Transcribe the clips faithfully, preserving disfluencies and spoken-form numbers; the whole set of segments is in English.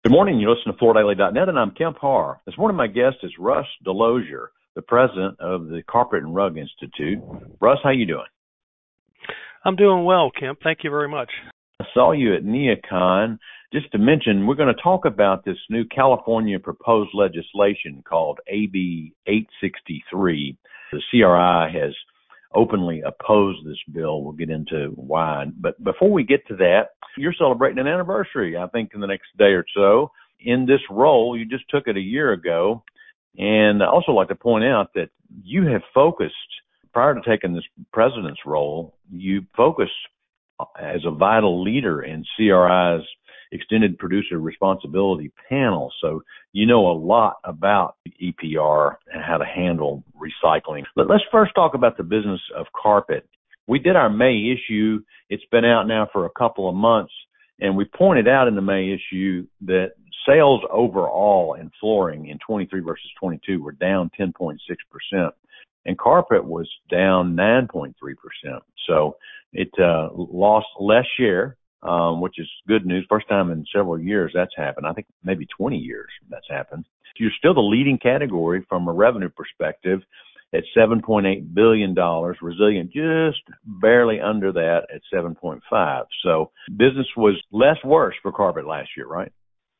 Good morning. You listen to Florida Daily dot net, and I'm Kemp Harr. This morning, my guest is Russ Delosier, the president of the Carpet and Rug Institute. Russ, how you doing? I'm doing well, Kemp. Thank you very much. I saw you at NeoCon. Just to mention, we're going to talk about this new California proposed legislation called A B eight sixty-three. The C R I has openly opposed this bill. We'll get into why. But before we get to that, you're celebrating an anniversary, I think, in the next day or so. In this role, you just took it a year ago. And I also like to point out that you have focused, prior to taking this president's role, you focused as a vital leader in C R I's Extended Producer Responsibility panel. So you know a lot about E P R and how to handle recycling. But let's first talk about the business of carpet. We did our May issue. It's been out now for a couple of months, and we pointed out in the May issue that sales overall in flooring in twenty-three versus twenty-two were down ten point six percent, and carpet was down nine point three percent. So it uh, lost less share, um, which is good news. First time in several years that's happened. I think maybe twenty years that's happened. You're still the leading category from a revenue perspective at seven point eight billion dollars, resilient just barely under that at seven point five. So business was less worse for carpet last year, right?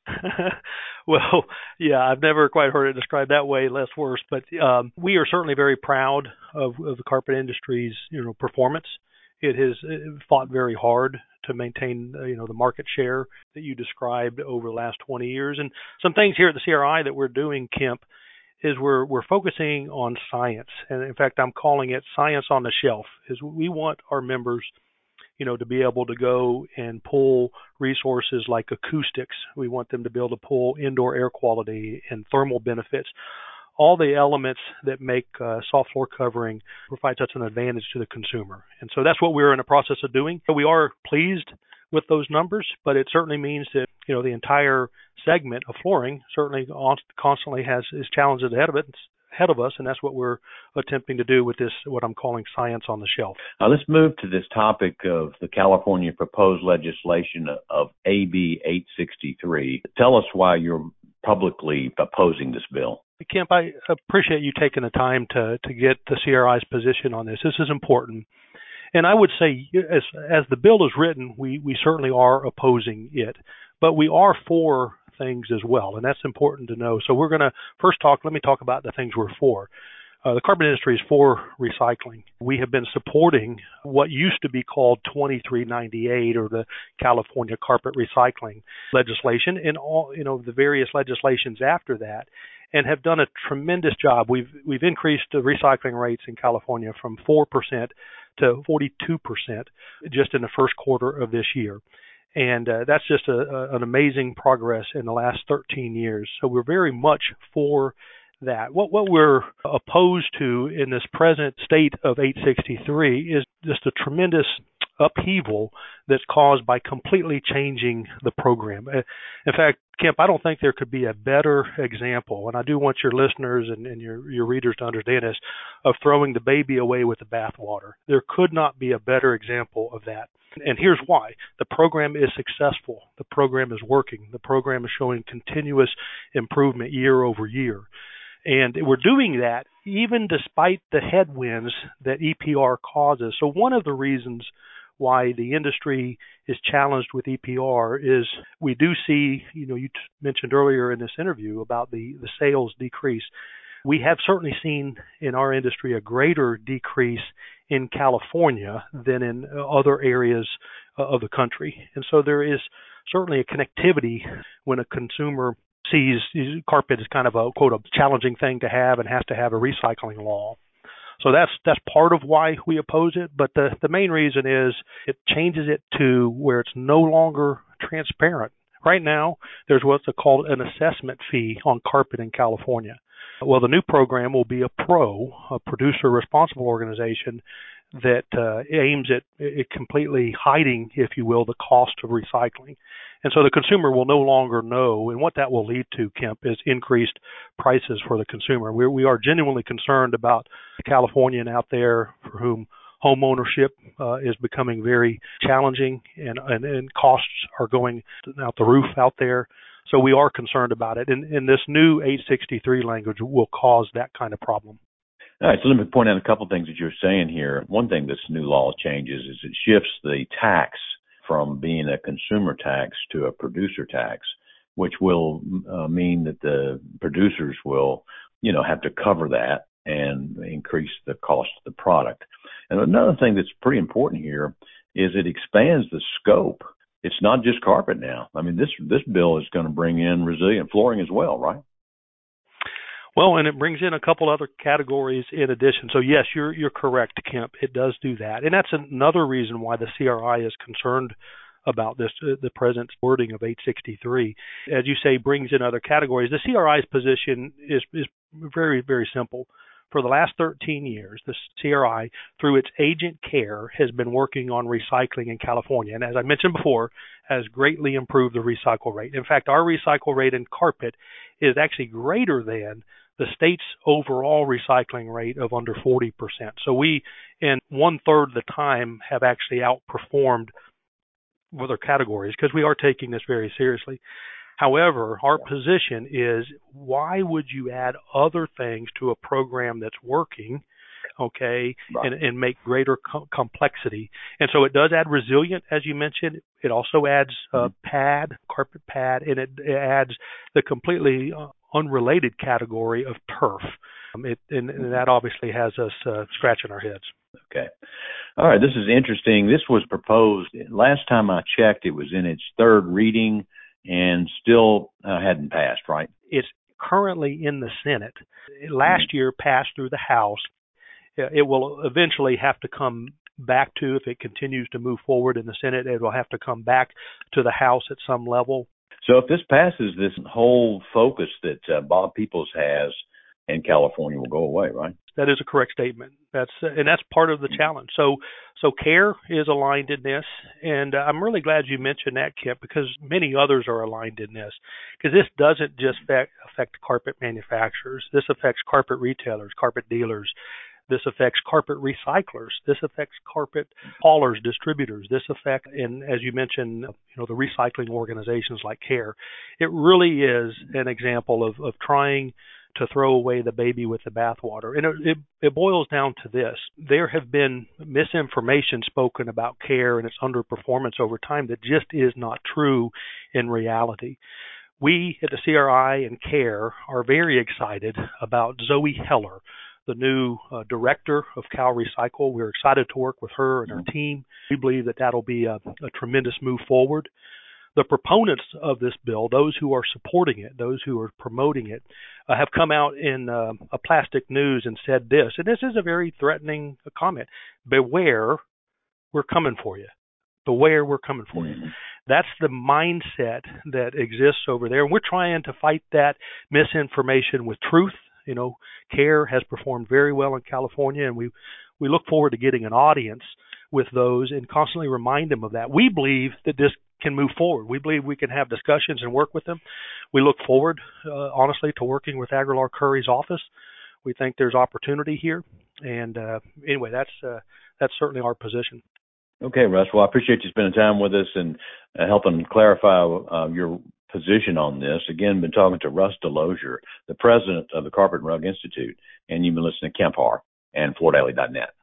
Well, yeah, I've never quite heard it described that way, less worse. But um, we are certainly very proud of, of the carpet industry's, you know, performance. It has fought very hard to maintain, uh, you know, the market share that you described over the last twenty years. And some things here at the C R I that we're doing, Kemp, is we're we're focusing on science. And in fact, I'm calling it science on the shelf. Is we want our members, you know, to be able to go and pull resources like acoustics. We want them to be able to pull indoor air quality and thermal benefits, all the elements that make uh, soft floor covering provide such an advantage to the consumer. And so that's what we're in the process of doing. We are pleased with those numbers, but it certainly means that, you know, the entire segment of flooring certainly constantly has its challenges ahead of it. ahead of us, and that's what we're attempting to do with this, what I'm calling science on the shelf. Now let's move to this topic of the California proposed legislation of A B eight sixty-three. Tell us why you're publicly opposing this bill. Kemp, I appreciate you taking the time to, to get the C R I's position on this. This is important. And I would say, as as the bill is written, we, we certainly are opposing it, but we are for things as well, and that's important to know. So we're going to first talk, let me talk about the things we're for. Uh, the carpet industry is for recycling. We have been supporting what used to be called twenty-three ninety-eight, or the California carpet recycling legislation, and all, you know, the various legislations after that, and have done a tremendous job. We've we've increased the recycling rates in California from four percent to forty-two percent just in the first quarter of this year. And uh, that's just a, a, an amazing progress in the last thirteen years. So we're very much for that. What what we're opposed to in this present state of eight sixty-three is just a tremendous upheaval that's caused by completely changing the program. In fact, Kemp, I don't think there could be a better example, and I do want your listeners and, and your, your readers to understand this, of throwing the baby away with the bathwater. There could not be a better example of that. And here's why. The program is successful. The program is working. The program is showing continuous improvement year over year. And we're doing that even despite the headwinds that E P R causes. So one of the reasons why the industry is challenged with E P R is we do see, you know, you t- mentioned earlier in this interview about the, the sales decrease. We have certainly seen in our industry a greater decrease in California than in other areas of the country. And so there is certainly a connectivity when a consumer sees carpet as kind of a, quote, a challenging thing to have and has to have a recycling law. So that's that's part of why we oppose it. But the, the main reason is it changes it to where it's no longer transparent. Right now, there's what's called an assessment fee on carpet in California. Well, the new program will be a PRO, a producer responsible organization that uh, aims at, at completely hiding, if you will, the cost of recycling. And so the consumer will no longer know, and what that will lead to, Kemp, is increased prices for the consumer. We're, we are genuinely concerned about the Californian out there for whom home ownership uh, is becoming very challenging, and, and, and costs are going out the roof out there. So we are concerned about it. And, and this new eight sixty-three language will cause that kind of problem. All right, so let me point out a couple of things that you're saying here. One thing this new law changes is it shifts the tax from being a consumer tax to a producer tax, which will uh, mean that the producers will, you know, have to cover that and increase the cost of the product. And another thing that's pretty important here is it expands the scope. It's not just carpet now. I mean, this this bill is going to bring in resilient flooring as well, right? Well, and it brings in a couple other categories in addition. So yes, you're you're correct, Kemp. It does do that, and that's another reason why the C R I is concerned about this. Uh, the present wording of eight sixty-three, as you say, brings in other categories. The C R I's position is is very very simple. For the last thirteen years, the C R I, through its agent CARE, has been working on recycling in California, and as I mentioned before, has greatly improved the recycle rate. In fact, our recycle rate in carpet is actually greater than the state's overall recycling rate of under forty percent. So we, in one third of the time, have actually outperformed other categories because we are taking this very seriously. However, our position is, why would you add other things to a program that's working, okay, right, and, and make greater co- complexity? And so it does add resilient, as you mentioned. It also adds uh, pad, carpet pad, and it, it adds the completely uh, unrelated category of turf. Um, it, and, and that obviously has us uh, scratching our heads. Okay. All right, this is interesting. This was proposed, last time I checked, it was in its third reading and still uh, hadn't passed, right? It's currently in the Senate. Last mm-hmm. year passed through the House. It will eventually have to come back to, if it continues to move forward in the Senate, it will have to come back to the House at some level. So if this passes, this whole focus that uh, Bob Peoples has in California will go away, right? That is a correct statement. That's uh, and that's part of the challenge. So, so CARE is aligned in this, and uh, I'm really glad you mentioned that, Kip, because many others are aligned in this. Because this doesn't just affect, affect carpet manufacturers. This affects carpet retailers, carpet dealers. This affects carpet recyclers. This affects carpet haulers, distributors. This affects, and as you mentioned, you know, the recycling organizations like CARE. It really is an example of of trying to throw away the baby with the bathwater. And it, it, it boils down to this. There have been misinformation spoken about CARE and its underperformance over time that just is not true in reality. We at the C R I and CARE are very excited about Zoe Heller, the new uh, director of Cal Recycle. We're excited to work with her and her team. We believe that that'll be a, a tremendous move forward. The proponents of this bill, those who are supporting it, those who are promoting it, uh, have come out in uh, a Plastic News and said this, and this is a very threatening comment: beware, we're coming for you. Beware, we're coming for mm-hmm. you. That's the mindset that exists over there. And we're trying to fight that misinformation with truth. You know, CARE has performed very well in California, and we, we look forward to getting an audience with those and constantly remind them of that. We believe that this can move forward. We believe we can have discussions and work with them. We look forward, uh, honestly, to working with Aguilar Curry's office. We think there's opportunity here. And uh, anyway, that's uh, that's certainly our position. Okay, Russ. Well, I appreciate you spending time with us and uh, helping clarify uh, your position on this. Again, been talking to Russ Delosier, the president of the Carpet and Rug Institute, and you've been listening to Kemp Harr and Floor Daily dot net.